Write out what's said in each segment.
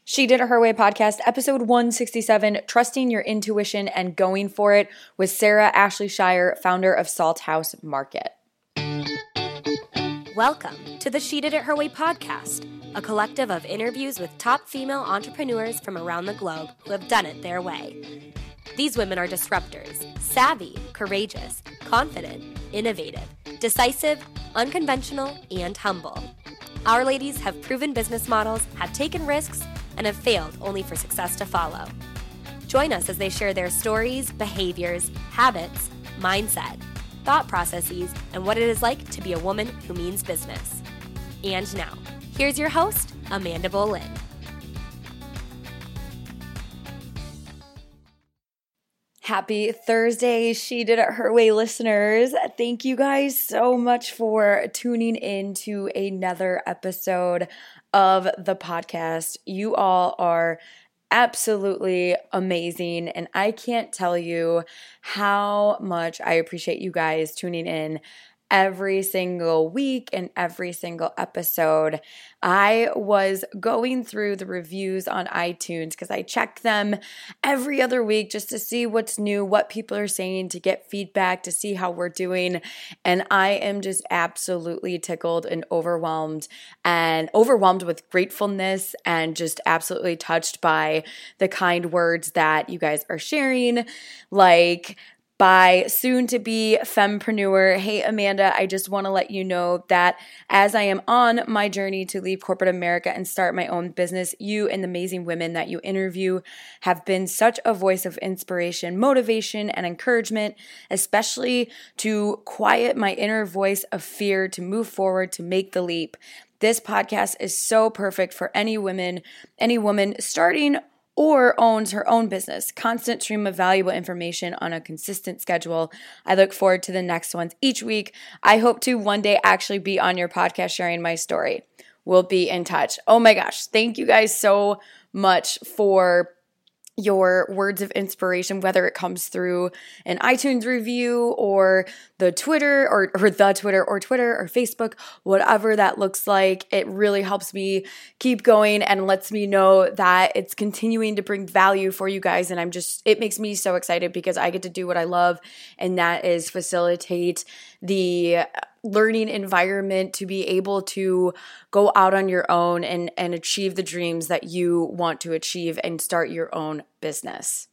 She Did It Her Way podcast, episode 167, Trusting Your Intuition and Going For It, with Sarah Ashley Shire, founder of Salt House Market. Welcome to the She Did It Her Way podcast, a collective of interviews with top female entrepreneurs from around the globe who have done it their way. These women are disruptors, savvy, courageous, confident, innovative, decisive, unconventional, and humble. Our ladies have proven business models, have taken risks, and have failed only for success to follow. Join us as they share their stories, behaviors, habits, mindset, thought processes, and what it is like to be a woman who means business. And now, here's your host, Amanda Boleyn. Happy Thursday, She Did It Her Way listeners. Thank you guys so much for tuning in to another episode of the podcast. You all are absolutely amazing, and I can't tell you how much I appreciate you guys tuning in every single week and every single episode. I was going through the reviews on iTunes because I check them every other week just to see what's new, what people are saying, to get feedback, to see how we're doing. And I am just absolutely tickled and overwhelmed with gratefulness and just absolutely touched by the kind words that you guys are sharing. Like, by soon-to-be fempreneur, hey Amanda, I just want to let you know that as I am on my journey to leave corporate America and start my own business, you and the amazing women that you interview have been such a voice of inspiration, motivation, and encouragement, especially to quiet my inner voice of fear to move forward, to make the leap. This podcast is so perfect for any woman starting or owns her own business. Constant stream of valuable information on a consistent schedule. I look forward to the next ones each week. I hope to one day actually be on your podcast sharing my story. We'll be in touch. Oh my gosh. Thank you guys so much for your words of inspiration, whether it comes through an iTunes review or the Twitter or Twitter or Facebook, whatever that looks like. It really helps me keep going and lets me know that it's continuing to bring value for you guys. And it makes me so excited because I get to do what I love, and that is facilitate the learning environment to be able to go out on your own and achieve the dreams that you want to achieve and start your own business.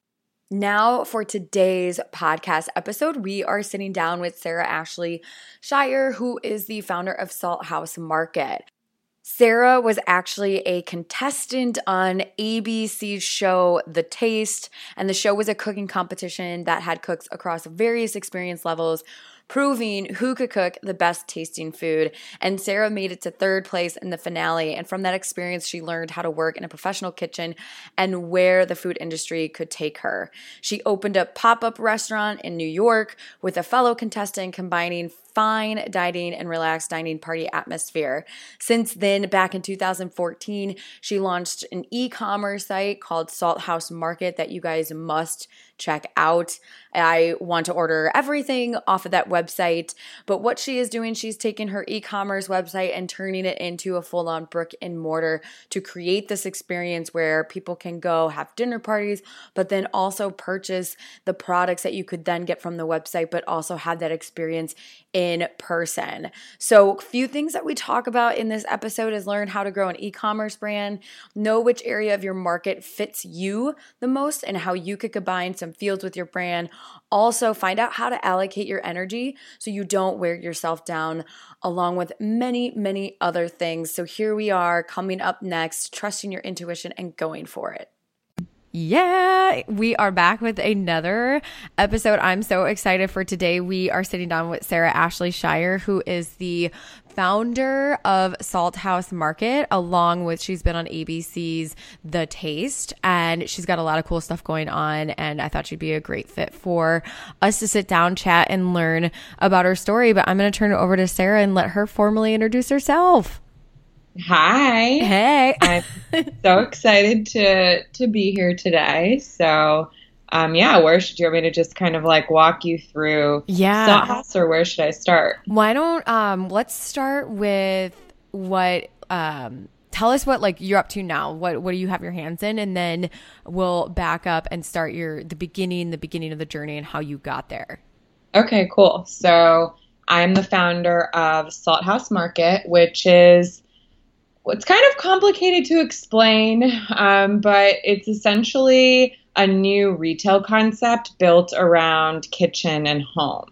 Now for today's podcast episode, we are sitting down with Sarah Ashley Shire, who is the founder of Salt House Market. Sarah was actually a contestant on ABC's show, The Taste, and the show was a cooking competition that had cooks across various experience levels, proving who could cook the best tasting food. And Sarah made it to third place in the finale. And from that experience, she learned how to work in a professional kitchen and where the food industry could take her. She opened a pop-up restaurant in New York with a fellow contestant, combining fine dining and relaxed dining party atmosphere. Since then, back in 2014, she launched an e-commerce site called Salt House Market that you guys must check out. I want to order everything off of that website, but what she is doing, she's taking her e-commerce website and turning it into a full-on brick and mortar to create this experience where people can go have dinner parties, but then also purchase the products that you could then get from the website, but also have that experience in person. So a few things that we talk about in this episode is learn how to grow an e-commerce brand, know which area of your market fits you the most and how you could combine some fields with your brand. Also, find out how to allocate your energy so you don't wear yourself down, along with many, many other things. So here we are coming up next, trusting your intuition and going for it. Yeah, we are back with another episode. I'm so excited for today. We are sitting down with Sarah Ashley Shire, who is the founder of Salt House Market, along with she's been on ABC's The Taste, and she's got a lot of cool stuff going on, and I thought she'd be a great fit for us to sit down, chat, and learn about her story. But I'm going to turn it over to Sarah and let her formally introduce herself. Hi. Hey. I'm so excited to be here today. So, where should you want me to just kind of like walk you through Salt House, or where should I start? Why don't let's start with what tell us what like you're up to now. What do you have your hands in? And then we'll back up and start the beginning of the journey and how you got there. Okay, cool. So I'm the founder of Salt House Market, which is, it's kind of complicated to explain, but it's essentially a new retail concept built around kitchen and home.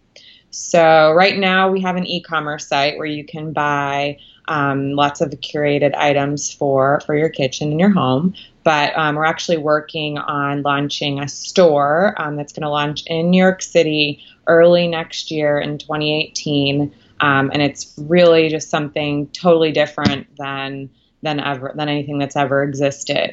So right now we have an e-commerce site where you can buy lots of curated items for your kitchen and your home. But we're actually working on launching a store that's going to launch in New York City early next year in 2018. And it's really just something totally different than anything that's ever existed.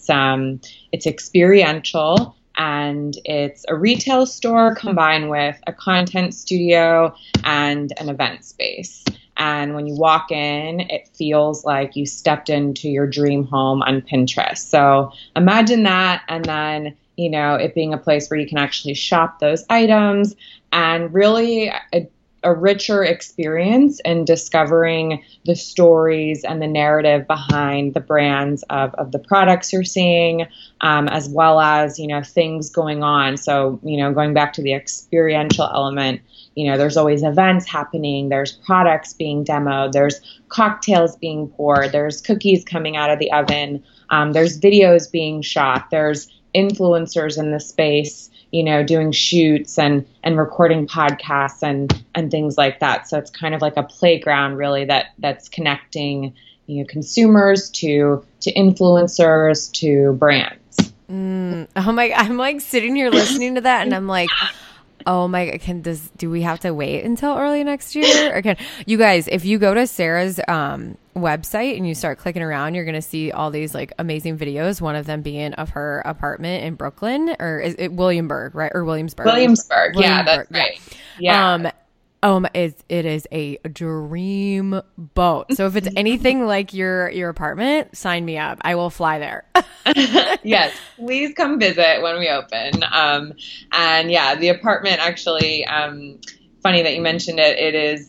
It's experiential, and it's a retail store combined with a content studio and an event space. And when you walk in, it feels like you stepped into your dream home on Pinterest. So imagine that, and then, you know, it being a place where you can actually shop those items, and really a richer experience in discovering the stories and the narrative behind the brands of the products you're seeing, as well as, you know, things going on. So, you know, going back to the experiential element, you know, there's always events happening, there's products being demoed, there's cocktails being poured, there's cookies coming out of the oven, there's videos being shot, there's influencers in the space, you know, doing shoots and recording podcasts and things like that. So it's kind of like a playground really that's connecting, you know, consumers to influencers to brands. Oh my, I'm like sitting here listening to that and I'm like, oh my, do we have to wait until early next year? Or you guys, if you go to Sarah's website and you start clicking around, you're going to see all these like amazing videos. One of them being of her apartment in Brooklyn, or is it Williamsburg, right? Or Williamsburg. Yeah, that's right. Yeah. It is a dream boat. So if it's anything like your apartment, sign me up. I will fly there. Yes, please come visit when we open. And yeah, the apartment actually, funny that you mentioned it. It is,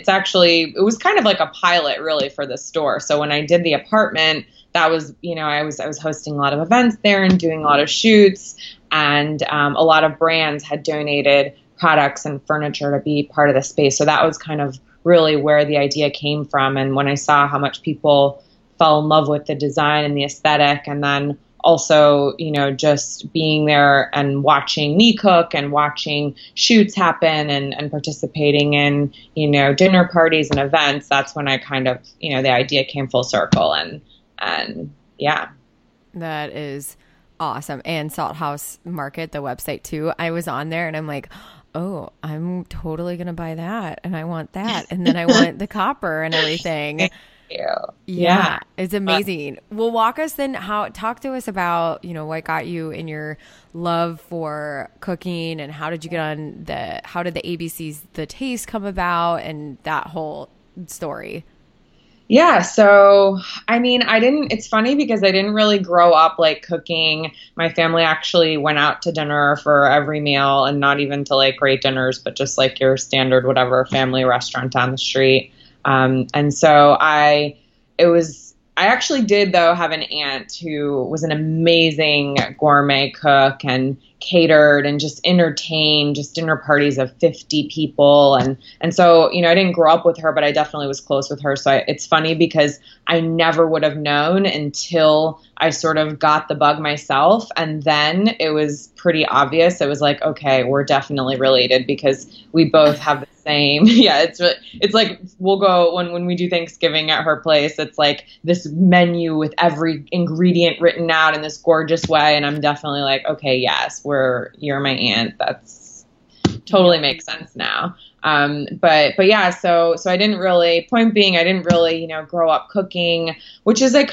it was kind of like a pilot really for the store. So when I did the apartment, that was, you know, I was hosting a lot of events there and doing a lot of shoots, and a lot of brands had donated products and furniture to be part of the space. So that was kind of really where the idea came from. And when I saw how much people fell in love with the design and the aesthetic, and then also, you know, just being there and watching me cook and watching shoots happen and participating in, you know, dinner parties and events, that's when I kind of, you know, the idea came full circle, and yeah. That is awesome. And Salt House Market, the website too, I was on there and I'm like, oh, I'm totally going to buy that. And I want that. And then I want the copper and everything. Yeah, it's amazing. Well, walk us then, talk to us about, you know, what got you in your love for cooking, and how did you get on how did the ABC's The Taste come about, and that whole story? Yeah. So, I mean, it's funny because I didn't really grow up like cooking. My family actually went out to dinner for every meal, and not even to like great dinners, but just like your standard, whatever family restaurant down the street. And so I actually did though have an aunt who was an amazing gourmet cook and catered and just entertained just dinner parties of 50 people. And so, you know, I didn't grow up with her, but I definitely was close with her. So it's funny because I never would have known until I sort of got the bug myself. And then it was pretty obvious. It was like, okay, we're definitely related because we both have the same. Yeah, it's like we'll go when we do Thanksgiving at her place. It's like this menu with every ingredient written out in this gorgeous way. And I'm definitely like, okay, yes, you're my aunt. That's totally makes sense now. But yeah, so I didn't really, point being, I didn't really, you know, grow up cooking, which is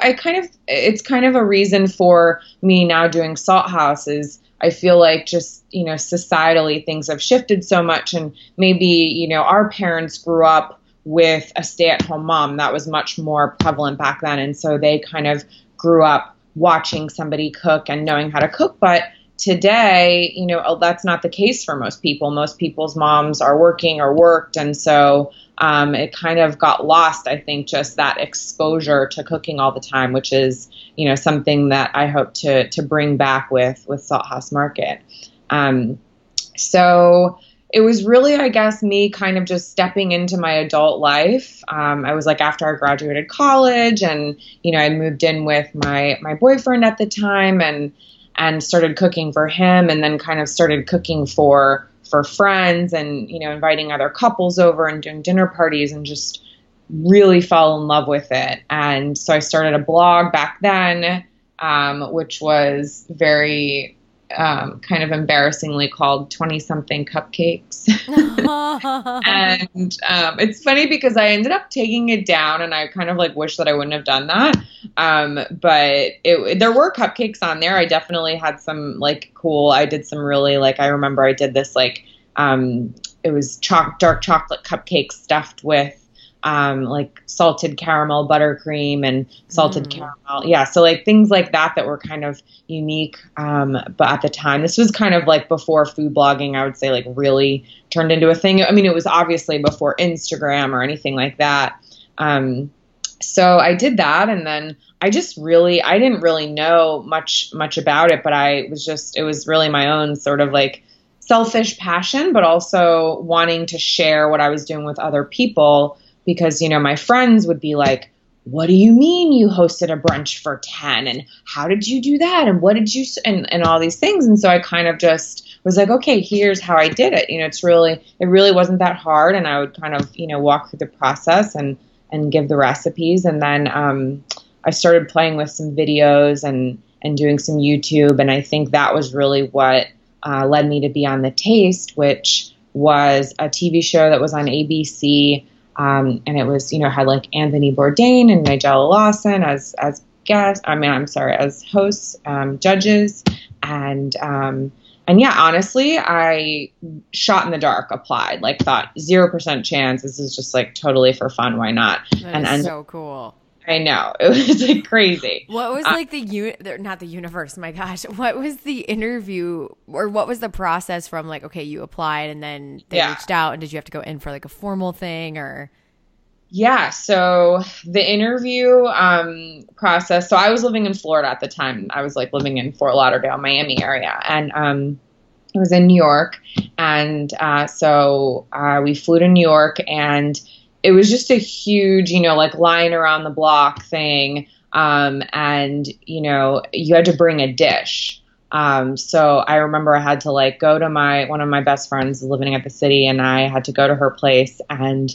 it's kind of a reason for me now doing Salt House is I feel like just, you know, societally things have shifted so much, and maybe, you know, our parents grew up with a stay-at-home mom that was much more prevalent back then. And so they kind of grew up watching somebody cook and knowing how to cook. But today, you know, that's not the case for most people. Most people's moms are working or worked. And so it kind of got lost, I think, just that exposure to cooking all the time, which is, something that I hope to bring back with Salt House Market. So it was really, I guess, me kind of just stepping into my adult life. I was like, after I graduated college, and, I moved in with my boyfriend at the time, and started cooking for him, and then kind of started cooking for friends, and, inviting other couples over and doing dinner parties, and just really fell in love with it. And so I started a blog back then, which was very kind of embarrassingly called 20-something Cupcakes. And it's funny because I ended up taking it down, and I kind of like wish that I wouldn't have done that. But there were cupcakes on there. I definitely had some I did some really I remember I did this it was dark chocolate cupcakes stuffed with salted caramel buttercream and salted caramel. Yeah. So things like that were kind of unique. But at the time, this was kind of before food blogging, I would say really turned into a thing. I mean, it was obviously before Instagram or anything like that. So I did that, and then I didn't really know much about it, but it was really my own sort of selfish passion, but also wanting to share what I was doing with other people. Because, my friends would be like, what do you mean you hosted a brunch for 10? And how did you do that? And what did you, and all these things. And so I kind of just was like, okay, here's how I did it. It really wasn't that hard. And I would kind of, walk through the process and give the recipes. And then I started playing with some videos and doing some YouTube. And I think that was really what led me to be on The Taste, which was a TV show that was on ABC. And it was, had Anthony Bourdain and Nigella Lawson as guests. As hosts, judges. And yeah, honestly, I shot in the dark, applied, thought 0% chance. This is just totally for fun. Why not? That is so cool. I know. It was crazy. What was not the universe, my gosh. What was the interview, or what was the process from okay, you applied and then they reached out, and did you have to go in for a formal thing or? Yeah. So the interview process, so I was living in Florida at the time. I was living in Fort Lauderdale, Miami area. And I was in New York. And so we flew to New York, and it was just a huge, line around the block thing. And, you had to bring a dish. So I remember I had to go to one of my best friends living at the city, and I had to go to her place and,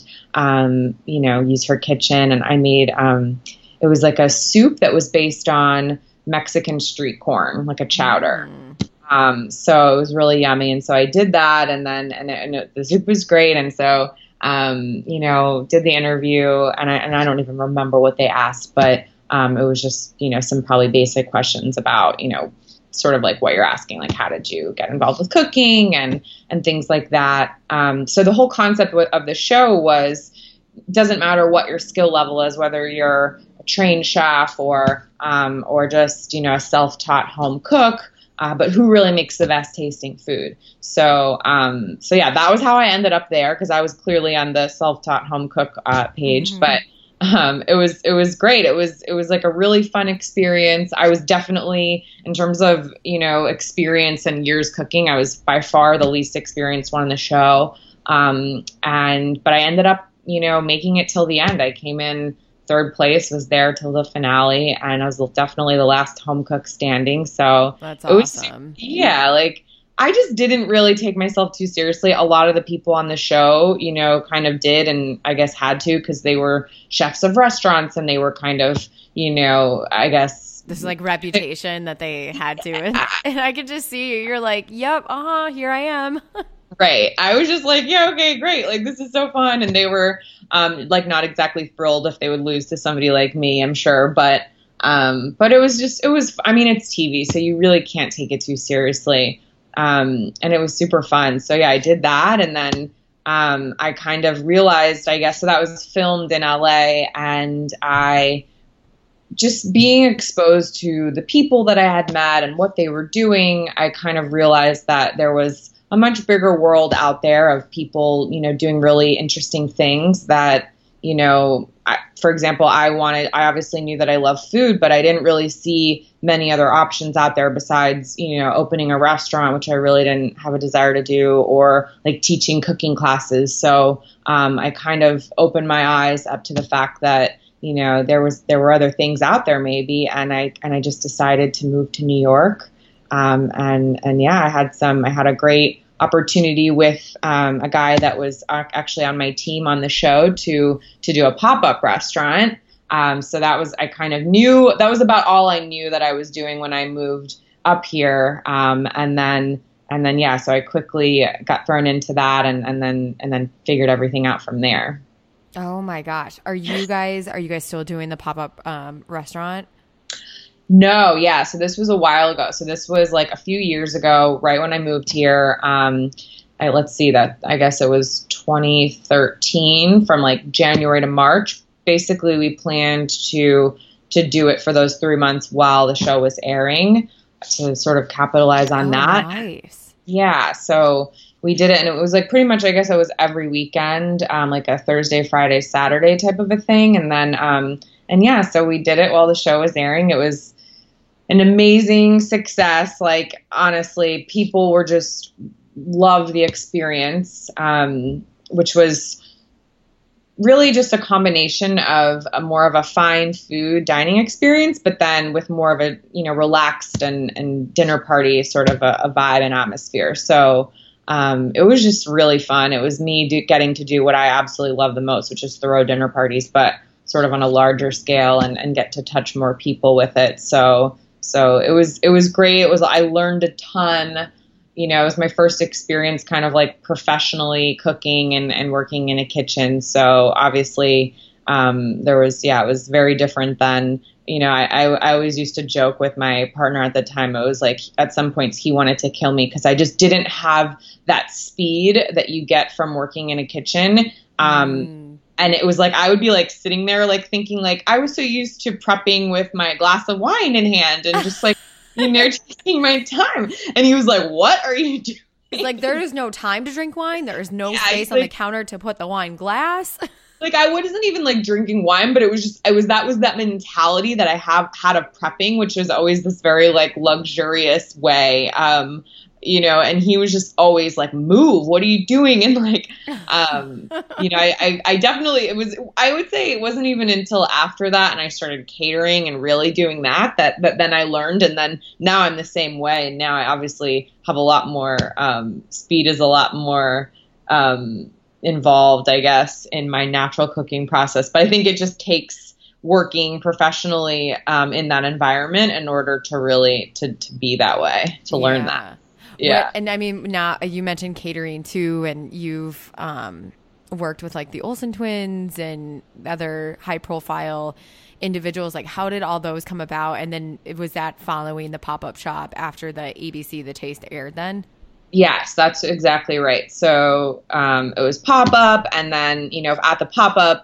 use her kitchen. And I made, it was a soup that was based on Mexican street corn, a chowder. So it was really yummy. And so I did that, and the soup was great. And so, did the interview, and I don't even remember what they asked, but, it was just, some probably basic questions about, sort of what you're asking, how did you get involved with cooking and things like that. So the whole concept of the show was, doesn't matter what your skill level is, whether you're a trained chef or just, a self-taught home cook, but who really makes the best tasting food. So yeah, that was how I ended up there, because I was clearly on the self-taught home cook page, but it was great. It was a really fun experience. I was definitely, in terms of, experience and years cooking, I was by far the least experienced one on the show. But I ended up, making it till the end. I came in third place, was there till the finale, and I was definitely the last home cook standing. So that's awesome. I just didn't really take myself too seriously. A lot of the people on the show, kind of did, and I guess had to, because they were chefs of restaurants, and they were kind of, I guess. This is reputation that they had to. And I could just see you. You're yep, here I am. Right. I was just yeah, okay, great. This is so fun. And they were not exactly thrilled if they would lose to somebody like me, I'm sure. But it was, it's TV, so you really can't take it too seriously. And it was super fun. So yeah, I did that. And then, I kind of realized, I guess, so that was filmed in LA, and I just being exposed to the people that I had met and what they were doing, I kind of realized that there was a much bigger world out there of people, you know, doing really interesting things that, you know, for example, I obviously knew that I love food, but I didn't really see many other options out there besides, you know, opening a restaurant, which I really didn't have a desire to do, or like teaching cooking classes. So I kind of opened my eyes up to the fact that, you know, there were other things out there maybe. And I just decided to move to New York. And yeah, I had a great opportunity with a guy that was actually on my team on the show to do a pop-up restaurant. So I kind of knew that was about all I knew that I was doing when I moved up here. And then yeah, so I quickly got thrown into that and then figured everything out from there. Oh my gosh. Are you guys still doing the pop-up restaurant? No, yeah. So this was a while ago. So this was like a few years ago, right when I moved here. Let's see, I guess it was 2013 from like January to March. Basically, we planned to do it for those 3 months while the show was airing to sort of capitalize on that. Nice. Yeah. So we did it, and it was like pretty much, I guess it was every weekend, like a Thursday, Friday, Saturday type of a thing. And then, and yeah, so we did it while the show was airing. It was an amazing success. Like, honestly, people were just loved the experience, which was really just a combination of more of a fine food dining experience, but then with more of a, you know, relaxed and dinner party sort of a vibe and atmosphere. So it was just really fun. It was me getting to do what I absolutely love the most, which is throw dinner parties, but sort of on a larger scale and get to touch more people with it. So it was great. I learned a ton. You know, it was my first experience kind of like professionally cooking and working in a kitchen. So obviously it was very different than, you know, I always used to joke with my partner at the time. It was like at some points he wanted to kill me because I just didn't have that speed that you get from working in a kitchen. And it was like, I would be like sitting there, like thinking like I was so used to prepping with my glass of wine in hand and just like, you know, taking my time. And he was like, what are you doing? It's like, there is no time to drink wine. There is no space on the counter to put the wine glass. Like, I wasn't even like drinking wine, but that was that mentality that I have had of prepping, which was always this very like luxurious way. You know, and he was just always like, move, what are you doing? And like, you know, I definitely, I would say it wasn't even until after that and I started catering and really doing that then I learned. And then now I'm the same way. And now I obviously have a lot more, speed is a lot more, involved, I guess, in my natural cooking process. But I think it just takes working professionally, in that environment in order to really, to be that way, to learn that. Yeah. And I mean, now you mentioned catering too, and you've worked with like the Olsen twins and other high profile individuals. Like, how did all those come about? And then was that following the pop-up shop after the ABC The Taste aired then? Yes, that's exactly right. So it was pop-up, and then, you know, at the pop-up,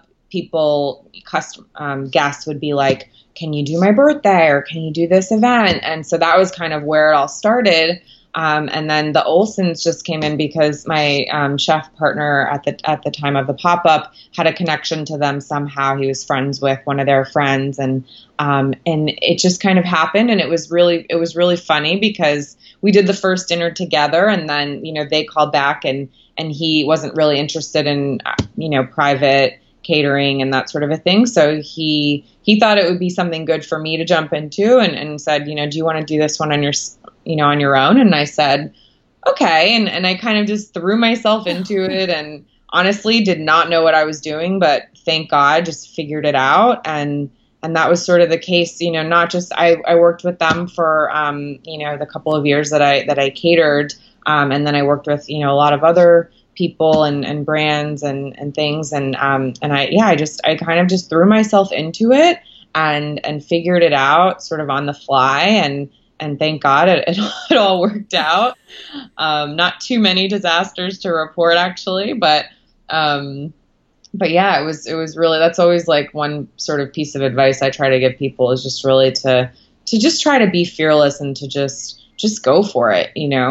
guests would be like, can you do my birthday, or can you do this event? And so that was kind of where it all started. And then the Olsens just came in because my chef partner at the time of the pop-up had a connection to them somehow. He was friends with one of their friends, and it just kind of happened. And it was really funny because we did the first dinner together, and then, you know, they called back and he wasn't really interested in, you know, private catering and that sort of a thing. So he thought it would be something good for me to jump into, and said, you know, do you want to do this one on your own? And I said, okay. And I kind of just threw myself into it, and honestly did not know what I was doing, but thank God just figured it out. And that was sort of the case, you know, not just, I worked with them for, you know, the couple of years that I catered. And then I worked with, you know, a lot of other people and brands and things. And I kind of just threw myself into it and figured it out sort of on the fly. And thank God it all worked out. Not too many disasters to report, actually, but yeah, it was really, that's always like one sort of piece of advice I try to give people, is just really to just try to be fearless and to just go for it, you know?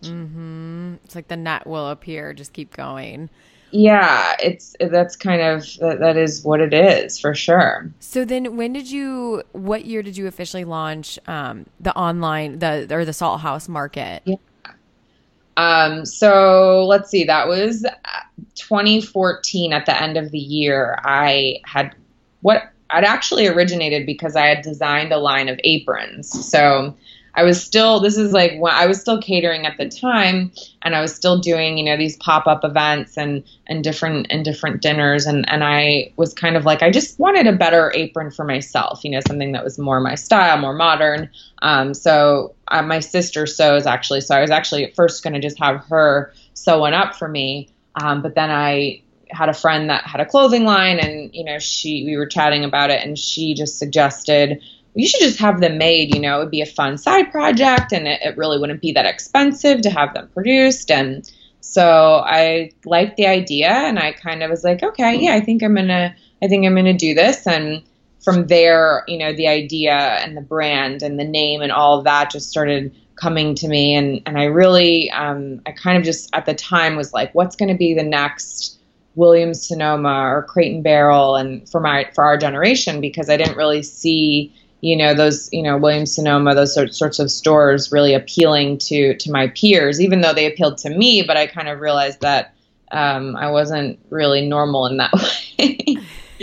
It's like the net will appear. Just keep going. Yeah, that's kind of that is what it is for sure. So then what year did you officially launch the online the Salt House Market? Yeah. So let's see, that was 2014 at the end of the year. I'd actually originated because I had designed a line of aprons. So I was still catering at the time, and I was still doing, these pop-up events and different dinners. And I was kind of like, I just wanted a better apron for myself, something that was more my style, more modern. So my sister sews actually. So I was actually at first going to just have her sew one up for me. But then I had a friend that had a clothing line, and, we were chatting about it, and she just suggested, you should just have them made, it would be a fun side project, and it really wouldn't be that expensive to have them produced. And so I liked the idea, and I kind of was like, okay, yeah, I think I'm going to do this. And from there, the idea and the brand and the name and all of that just started coming to me. And I really, I kind of just at the time was like, what's going to be the next Williams Sonoma or Crate and Barrel, and for our generation, because I didn't really see those, Williams Sonoma, those sorts of stores really appealing to my peers, even though they appealed to me. But I kind of realized that I wasn't really normal in that way.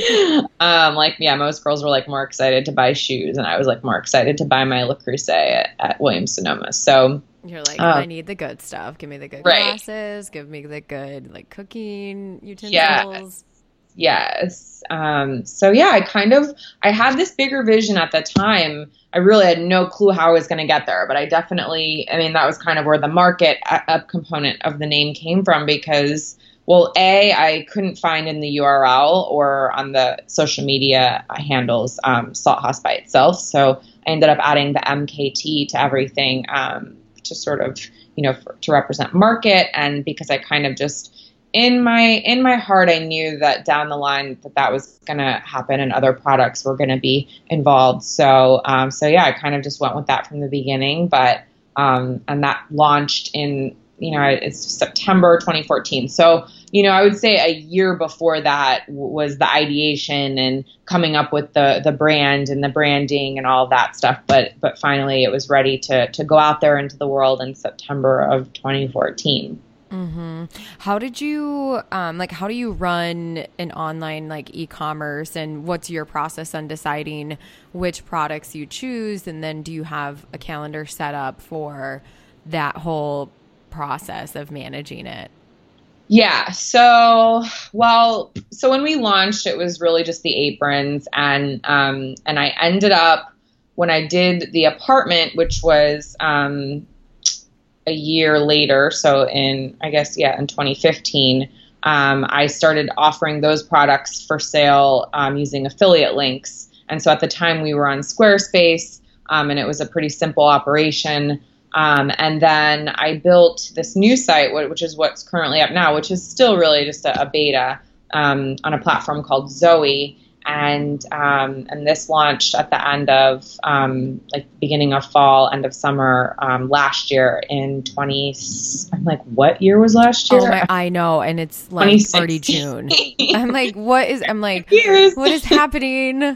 Most girls were like more excited to buy shoes, and I was like more excited to buy my Le Creuset at Williams Sonoma. So you're like, I need the good stuff. Give me the good glasses. Give me the good cooking utensils. Yes. I had this bigger vision at the time. I really had no clue how I was going to get there, but that was kind of where the market up component of the name came from, because, well, I couldn't find in the URL or on the social media handles Salt House by itself. So I ended up adding the MKT to everything to sort of, to represent market. And because I kind of just, in my heart, I knew that down the line that was going to happen and other products were going to be involved. So I kind of just went with that from the beginning. But and that launched in, it's September 2014. So, I would say a year before that was the ideation and coming up with the brand and the branding and all of that stuff. But finally it was ready to go out there into the world in September of 2014. Mm-hmm. How did you, how do you run an online e-commerce, and what's your process on deciding which products you choose? And then do you have a calendar set up for that whole process of managing it? Yeah. So when we launched, it was really just the aprons, and I ended up, when I did the apartment, which was, a year later, so in 2015, I started offering those products for sale using affiliate links. And so at the time we were on Squarespace, and it was a pretty simple operation. And then I built this new site, which is what's currently up now, which is still really just a beta on a platform called Zoe. And this launched at the end of beginning of fall, end of summer last year in what year was last year? Oh I know, and it's already June. What is happening?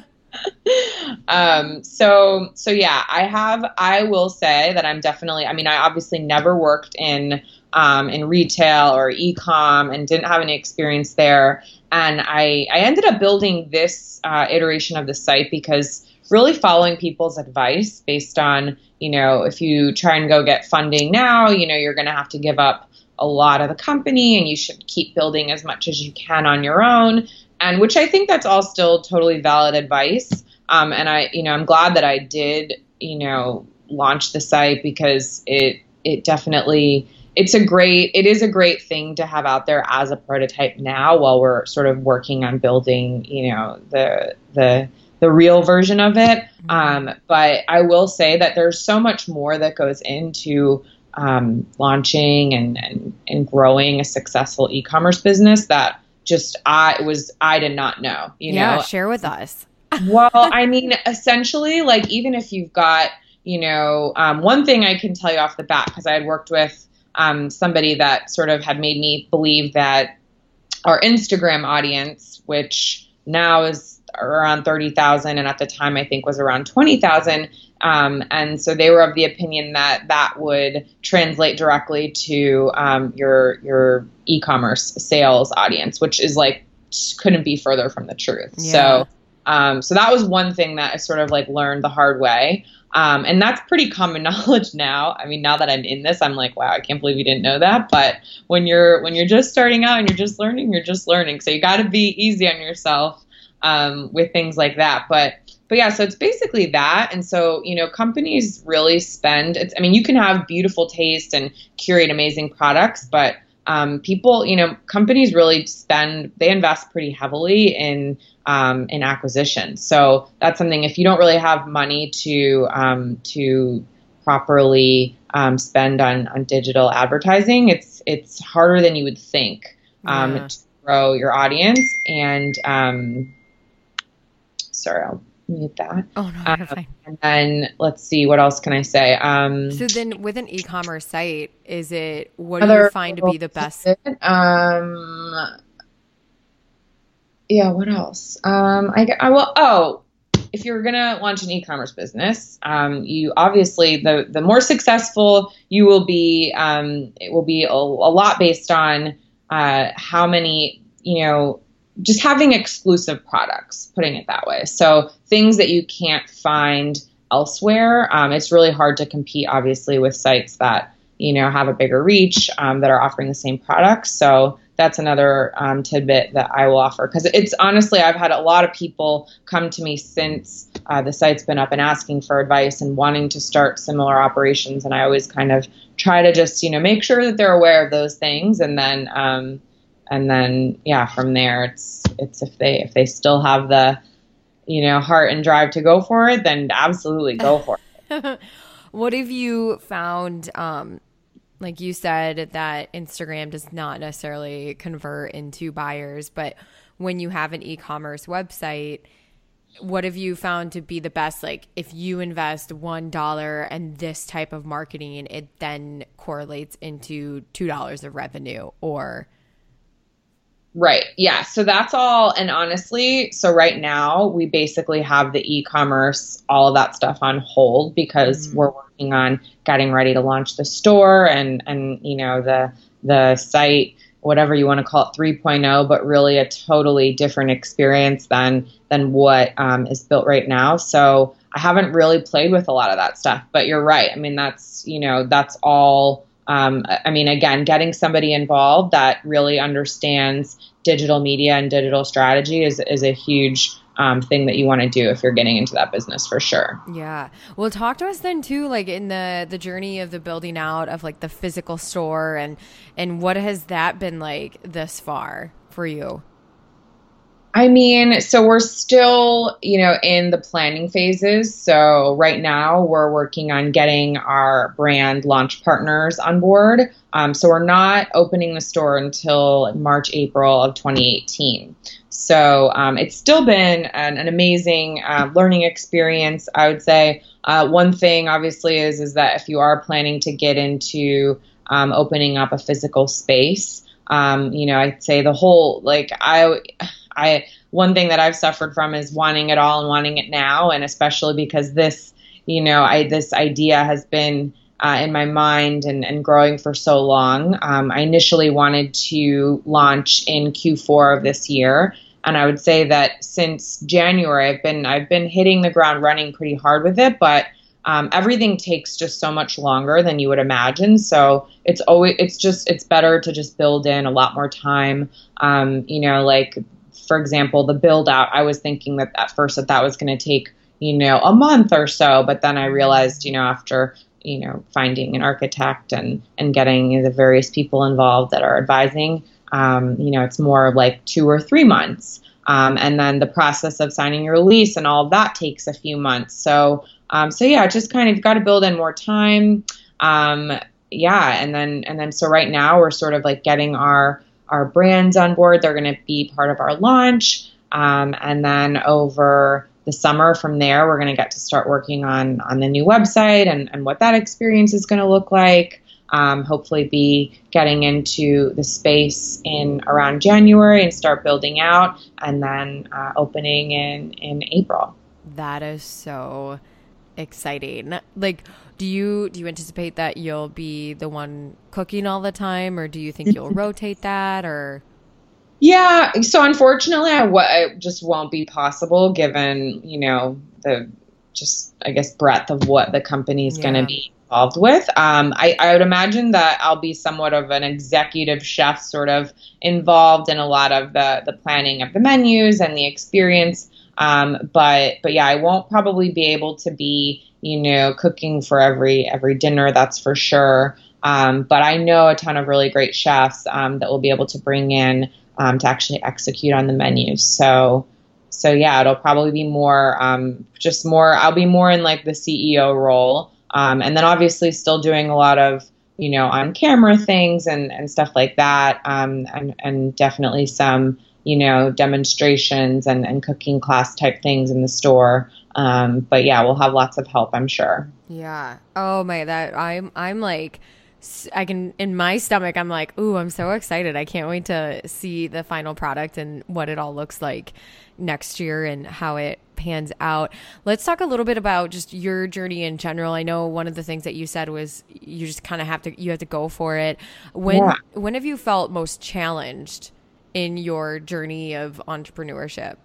So yeah, I will say that I'm definitely, I obviously never worked in retail or e-com and didn't have any experience there. And I ended up building this iteration of the site because really following people's advice based on, if you try and go get funding now, you're going to have to give up a lot of the company, and you should keep building as much as you can on your own. And which I think that's all still totally valid advice. And I'm glad that I did, launch the site, because it definitely, it is a great thing to have out there as a prototype now, while we're sort of working on building, the real version of it. But I will say that there's so much more that goes into launching and growing a successful e-commerce business that I did not know. Share with us. Well, essentially, even if you've got, one thing I can tell you off the bat, because I had worked with somebody that sort of had made me believe that our Instagram audience, which now is around 30,000, and at the time I think was around 20,000. And so they were of the opinion that that would translate directly to your e-commerce sales audience, which is like couldn't be further from the truth. Yeah. So that was one thing that I sort of like learned the hard way. And that's pretty common knowledge now. I mean, now that I'm in this, I'm like, wow, I can't believe you didn't know that. But when you're just starting out and you're just learning. So you got to be easy on yourself with things like that. But yeah, so it's basically that. And so, companies really spend, I mean, you can have beautiful taste and curate amazing products, but people, companies really they invest pretty heavily in acquisition. So that's something, if you don't really have money to properly spend on digital advertising, it's harder than you would think to grow your audience. And sorry, I'll mute that. Oh, no, you're fine. And then let's see, what else can I say? So then with an e-commerce site, what do you find to be the best? Yeah, what else? If you're going to launch an e-commerce business, you obviously, the more successful you will be, it will be a lot based on how many, just having exclusive products, putting it that way. So things that you can't find elsewhere. It's really hard to compete, obviously, with sites that, have a bigger reach, that are offering the same products. So that's another tidbit that I will offer. Because it's honestly, I've had a lot of people come to me since the site's been up and asking for advice and wanting to start similar operations. And I always kind of try to just, make sure that they're aware of those things. And then, from there, it's if they still have the, heart and drive to go for it, then absolutely go for it. What have you found? Like you said, that Instagram does not necessarily convert into buyers, but when you have an e-commerce website, what have you found to be the best? Like if you invest $1 and this type of marketing, it then correlates into $2 of revenue, or... Right. Yeah. So that's all. And honestly, so right now we basically have the e-commerce, all of that stuff on hold because we're working on getting ready to launch the store and the site, whatever you want to call it, 3.0, but really a totally different experience than what is built right now. So I haven't really played with a lot of that stuff, but you're right. I mean, that's all. Again, getting somebody involved that really understands digital media and digital strategy is a huge thing that you want to do if you're getting into that business, for sure. Yeah. Well, talk to us then too, like in the journey of the building out of like the physical store and what has that been like this far for you? I mean, so we're still, in the planning phases. So right now we're working on getting our brand launch partners on board. So we're not opening the store until March, April of 2018. So it's still been an amazing learning experience, I would say. One thing obviously is that if you are planning to get into opening up a physical space, I'd say the whole, one thing that I've suffered from is wanting it all and wanting it now. And especially because this idea has been in my mind and growing for so long. I initially wanted to launch in Q4 of this year. And I would say that since January, I've been hitting the ground running pretty hard with it, but everything takes just so much longer than you would imagine. So it's better to just build in a lot more time. For example, the build out, I was thinking that at first that was going to take, a month or so. But then I realized, after, finding an architect and getting the various people involved that are advising, it's more like 2 or 3 months. And then the process of signing your lease and all of that takes a few months. So just kind of got to build in more time. And then so right now we're sort of like getting our brands on board. They're going to be part of our launch. And then over the summer from there, we're going to get to start working on the new website and what that experience is going to look like. hopefully be getting into the space in around January and start building out, and then opening in April. That is so exciting. Like, do you anticipate that you'll be the one cooking all the time, or do you think you'll rotate that, or? Yeah, so unfortunately, it just won't be possible given, the I guess, breadth of what the company is going to be involved with. I would imagine that I'll be somewhat of an executive chef, sort of involved in a lot of the planning of the menus and the experience. But yeah, I won't probably be able to be, cooking for every dinner, that's for sure. But I know a ton of really great chefs that we'll be able to bring in to actually execute on the menus. So yeah, it'll probably be more, I'll be more in like the CEO role. And then obviously still doing a lot of, on camera things and stuff like that. And definitely some, demonstrations and cooking class type things in the store. But yeah, we'll have lots of help, I'm sure. Yeah. Oh my, I'm like, in my stomach, I'm like, ooh, I'm so excited. I can't wait to see the final product and what it all looks like next year and how it pans out. Let's talk a little bit about just your journey in general. I know one of the things that you said was you just kind of have to go for it. When have you felt most challenged in your journey of entrepreneurship?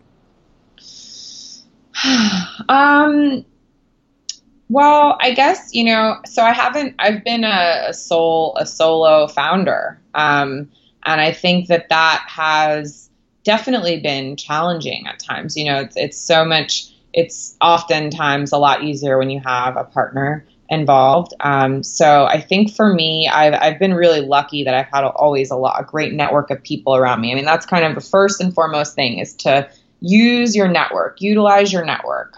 Well, I guess, so I've been a solo founder. And I think that has definitely been challenging at times. It's oftentimes a lot easier when you have a partner involved. So I think for me, I've been really lucky that I've had always a great network of people around me. I mean, that's kind of the first and foremost thing, is to utilize your network.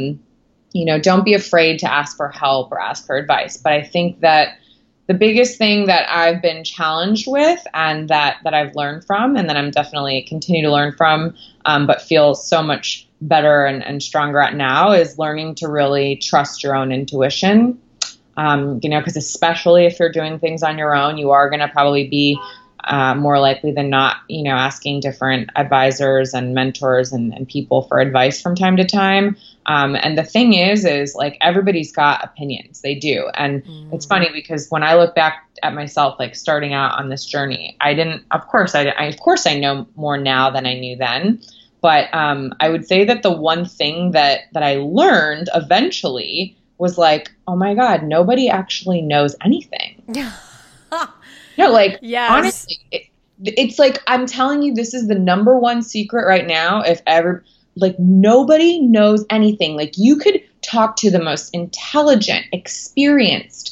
Don't be afraid to ask for help or ask for advice. But I think that the biggest thing that I've been challenged with and that I've learned from, and that I'm definitely continue to learn from, but feel so much better and stronger at now, is learning to really trust your own intuition. Because especially if you're doing things on your own, you are going to probably be more likely than not, asking different advisors and mentors and people for advice from time to time. And the thing is like, everybody's got opinions. They do. And it's funny because when I look back at myself, like starting out on this journey, of course I know more now than I knew then. But I would say that the one thing that I learned eventually was like, oh my God, nobody actually knows anything. No, like, yes. Honestly, it's like, I'm telling you, this is the number one secret right now. If ever, like, nobody knows anything. Like, you could talk to the most intelligent, experienced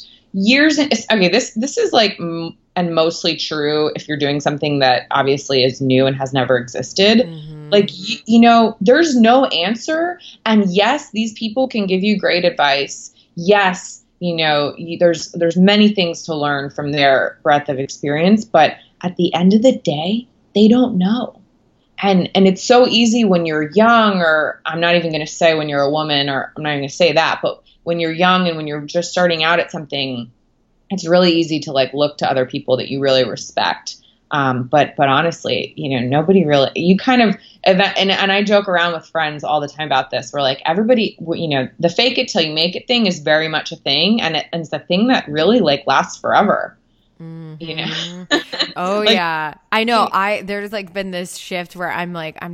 this is like, and mostly true if you're doing something that obviously is new and has never existed. Mm-hmm. Like, there's no answer. And yes, these people can give you great advice. Yes, there's many things to learn from their breadth of experience, but at the end of the day, they don't know. And it's so easy when you're young, or I'm not even going to say when you're a woman, or I'm not even going to say that, but when you're young and when you're just starting out at something, it's really easy to like look to other people that you really respect. But honestly, nobody really, you kind of, and I joke around with friends all the time about this. We're like, everybody, the fake it till you make it thing is very much a thing. And it's the thing that really like lasts forever. Mm-hmm. Oh like, yeah. I know. There's like been this shift where I'm like, I'm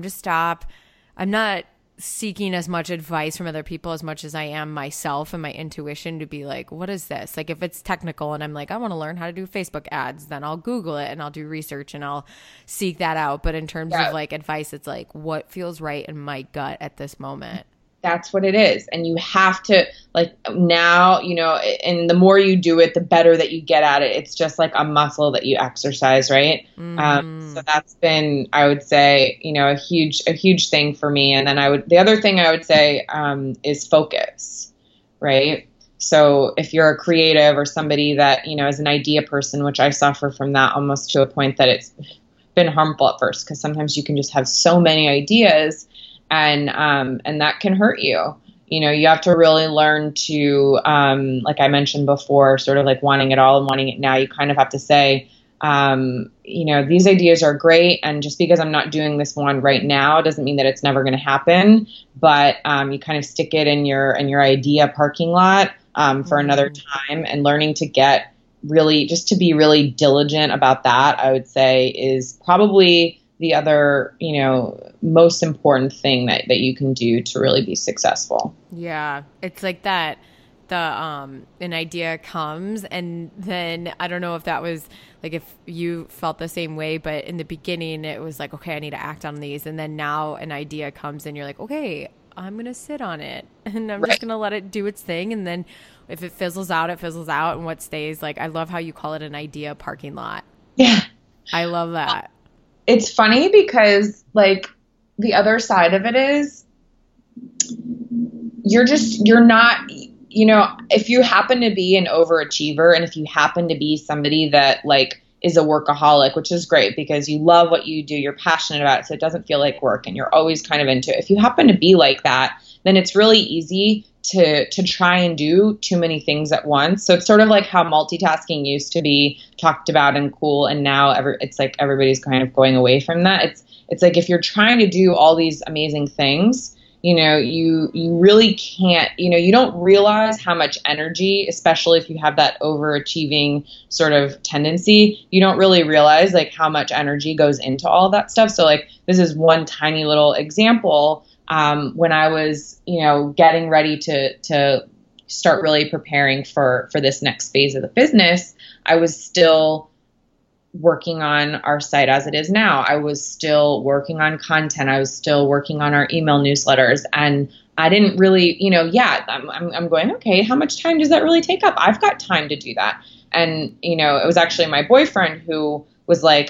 not seeking as much advice from other people as much as I am myself and my intuition to be like, what is this? Like, if it's technical and I'm like, I want to learn how to do Facebook ads, then I'll Google it and I'll do research and I'll seek that out. But in terms of like advice, it's like, what feels right in my gut at this moment? That's what it is. And you have to, like, now, and the more you do it, the better that you get at it. It's just like a muscle that you exercise, right? So that's been, I would say, a huge thing for me. And then the other thing I would say is focus, right? So if you're a creative or somebody that, is an idea person, which I suffer from that almost to a point that it's been harmful at first, because sometimes you can just have so many ideas and that can hurt you, You have to really learn to, like I mentioned before, sort of like wanting it all and wanting it now. You kind of have to say, these ideas are great. And just because I'm not doing this one right now doesn't mean that it's never going to happen. But you kind of stick it in your idea parking lot for another time, and learning to get really just to be really diligent about that, I would say, is probably the other, most important thing that you can do to really be successful. Yeah. It's like that, an idea comes, and then I don't know if that was like, if you felt the same way, but in the beginning it was like, okay, I need to act on these. And then now an idea comes and you're like, okay, I'm going to sit on it and I'm just going to let it do its thing. And then if it fizzles out, it fizzles out. And what stays, like, I love how you call it an idea parking lot. Yeah. I love that. It's funny because, like, the other side of it is you're not, if you happen to be an overachiever, and if you happen to be somebody that, like, is a workaholic, which is great because you love what you do, you're passionate about it, so it doesn't feel like work and you're always kind of into it. If you happen to be like that, then it's really easy to try and do too many things at once. So it's sort of like how multitasking used to be talked about and cool, and now it's like everybody's kind of going away from that. It's like if you're trying to do all these amazing things, you really can't, you don't realize how much energy, especially if you have that overachieving sort of tendency, you don't really realize like how much energy goes into all that stuff. So like, this is one tiny little example. When I was, getting ready to start really preparing for this next phase of the business, I was still working on our site as it is now. I was still working on content. I was still working on our email newsletters, and I didn't really, I'm going, okay, how much time does that really take up? I've got time to do that. And, it was actually my boyfriend who was like,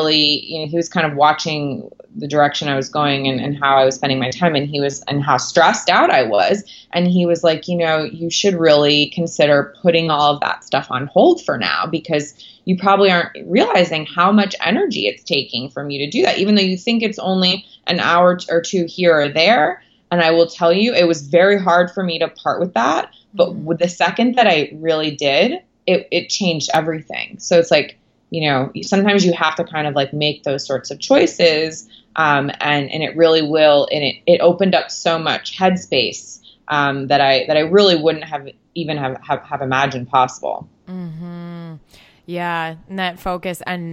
he was kind of watching the direction I was going and how I was spending my time, and how stressed out I was. And he was like, you should really consider putting all of that stuff on hold for now, because you probably aren't realizing how much energy it's taking from you to do that, even though you think it's only an hour or two here or there. And I will tell you, it was very hard for me to part with that. But with the second that I really did, it changed everything. So it's like, sometimes you have to kind of like make those sorts of choices. And it really will. And it opened up so much headspace that I really wouldn't have even have imagined possible. Mm-hmm. Yeah. And that focus and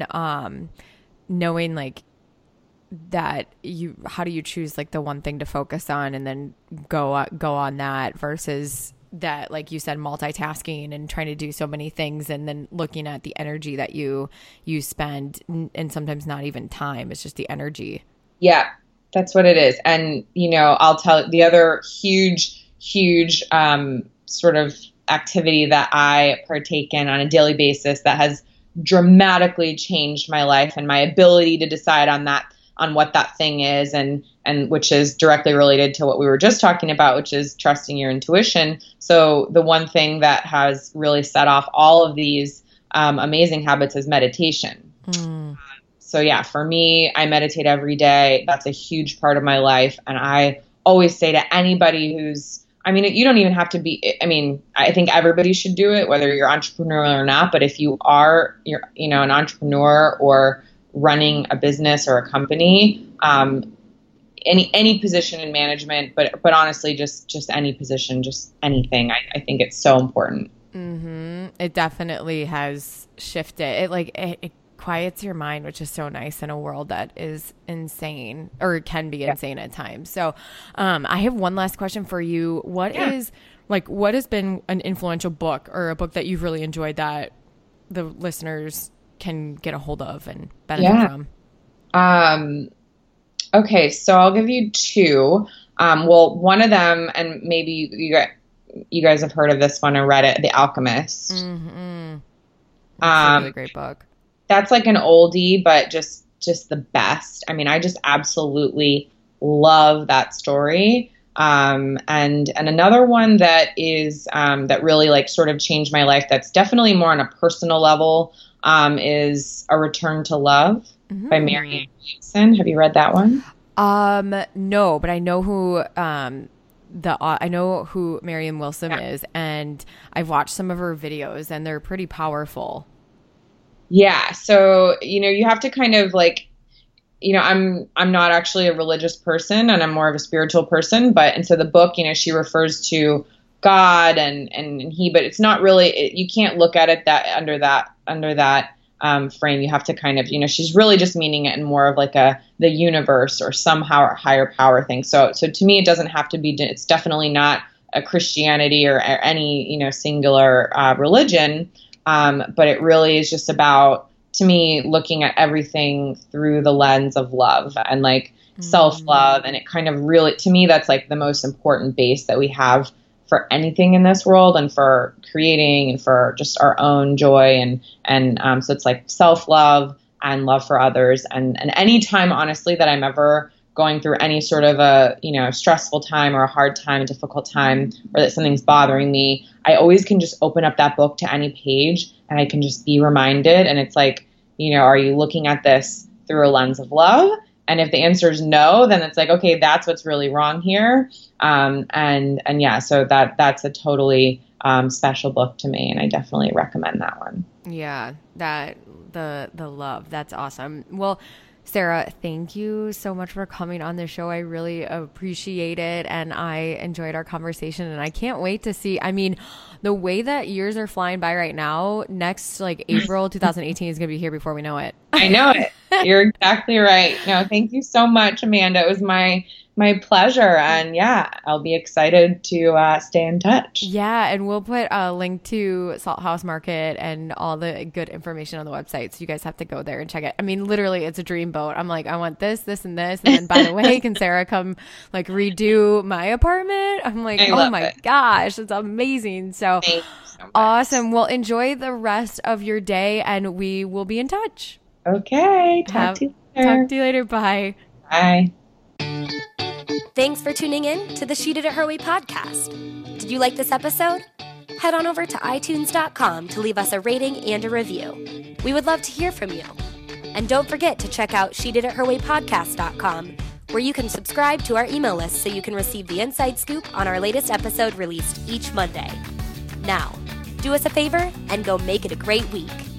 knowing like that how do you choose like the one thing to focus on and then go on that versus that, like you said, multitasking and trying to do so many things, and then looking at the energy that you spend, and sometimes not even time, it's just the energy. Yeah, that's what it is. And, I'll tell the other huge sort of activity that I partake in on a daily basis that has dramatically changed my life and my ability to decide on what that thing is, and which is directly related to what we were just talking about, which is trusting your intuition. So the one thing that has really set off all of these amazing habits is meditation. So yeah, for me, I meditate every day. That's a huge part of my life. And I always say to anybody you don't even have to be, I think everybody should do it, whether you're entrepreneurial or not. But if you're an entrepreneur or running a business or a company, any position in management, but honestly, just any position, just anything. I think it's so important. Mm-hmm. It definitely has shifted. It quiets your mind, which is so nice in a world that is insane, or can be insane at times. So, I have one last question for you. What has been an influential book or a book that you've really enjoyed that the listeners can get a hold of and benefit from? Okay, so I'll give you two. Well, one of them, and maybe you guys have heard of this one or read it, The Alchemist. Mm-hmm. That's a really great book. That's like an oldie, but just the best. I just absolutely love that story. And another one that is that really like sort of changed my life, that's definitely more on a personal level, is A Return to Love by Marianne Williamson. Have you read that one? No, but I know who I know who Marianne Wilson is, and I've watched some of her videos, and they're pretty powerful. Yeah. So, you have to kind of like, I'm not actually a religious person, and I'm more of a spiritual person, and so the book, she refers to God and he, but it's not really, you can't look at it under that frame. You have to kind of, she's really just meaning it in more of like the universe or somehow higher power thing. So to me, it doesn't have to be, it's definitely not a Christianity or any, singular religion. But it really is just about, to me, looking at everything through the lens of love and like self-love. And it kind of really, to me, that's like the most important base that we have for anything in this world and for creating and for just our own joy. And so it's like self-love and love for others. And any time, honestly, that I'm ever going through any sort of a, stressful time or a hard time, a difficult time, or that something's bothering me, I always can just open up that book to any page and I can just be reminded. And it's like, are you looking at this through a lens of love? And if the answer is no, then it's like, okay, that's what's really wrong here. And yeah, so that's a totally special book to me, and I definitely recommend that one. Yeah, the love, that's awesome. Well, Sarah, thank you so much for coming on the show. I really appreciate it, and I enjoyed our conversation, and I can't wait to see. I mean, the way that years are flying by right now, next like April 2018 is going to be here before we know it. I know it. You're exactly right. No, thank you so much, Amanda. It was my pleasure. And yeah, I'll be excited to stay in touch. Yeah. And we'll put a link to Salt House Market and all the good information on the website. So you guys have to go there and check it. I mean, literally, it's a dream boat. I'm like, I want this, this, and this. And then, by the way, can Sarah come like redo my apartment? I'm like, oh my gosh, it's amazing. So awesome. Well, enjoy the rest of your day, and we will be in touch. Okay. Talk to you later. Bye. Bye. Thanks for tuning in to the She Did It Her Way podcast. Did you like this episode? Head on over to iTunes.com to leave us a rating and a review. We would love to hear from you. And don't forget to check out SheDidItHerWayPodcast.com, where you can subscribe to our email list so you can receive the inside scoop on our latest episode released each Monday. Now, do us a favor and go make it a great week.